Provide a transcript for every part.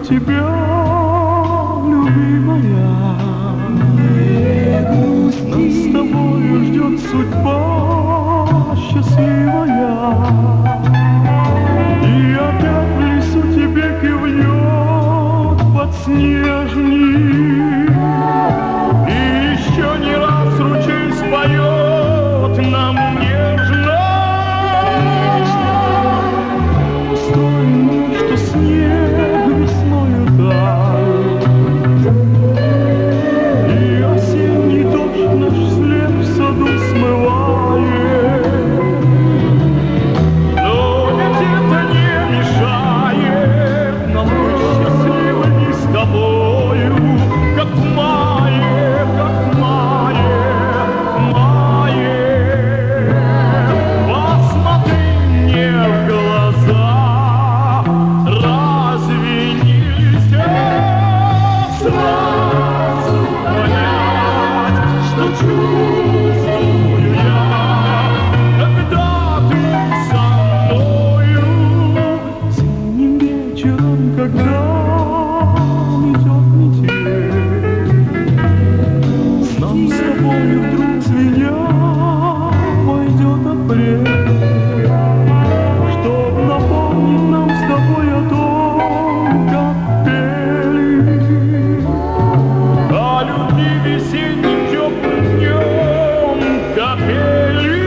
тебя, любимая. Нас с тобою ждет судьба счастливая. И опять в лесу тебе кивнет подснежник. И еще не раз ручей споет нам нежно. Устроен мир, что снег весною тает, и осенний дождь наш след в саду смывает. Но ведь это не мешает нам быть счастливыми с тобою, как в мае, как в мае, в мае. Посмотри мне в глаза, разве нельзя сразу понять, что чувствую я, когда ты со мною? Зимним вечером, когда идет метель, нам с тобой вдруг звеня войдет апрель, чтоб напомнить нам с тобой о том, как пели, о любви весенним теплым днем капели.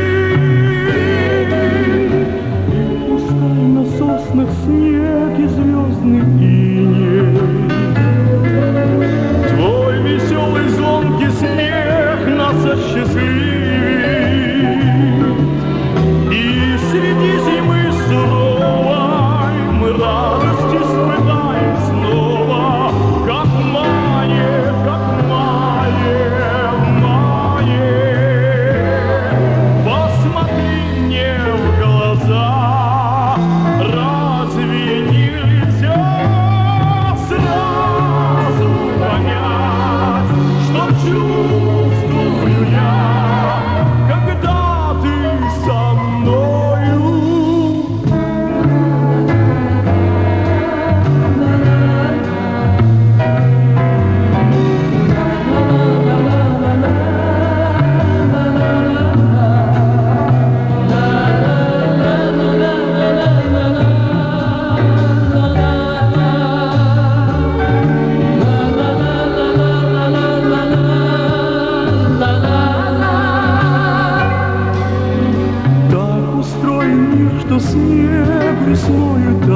И пускай на соснах снег и звездный иней, твой веселый звонкий смех нас осчастливит. И среди зимы суровой мы радость испытаем снова, как в мае, как в мае, в мае. Посмотри мне в глаза, разве нельзя сразу понять, что чувствую я, когда ты со мною? Так устроен мир, что снег весною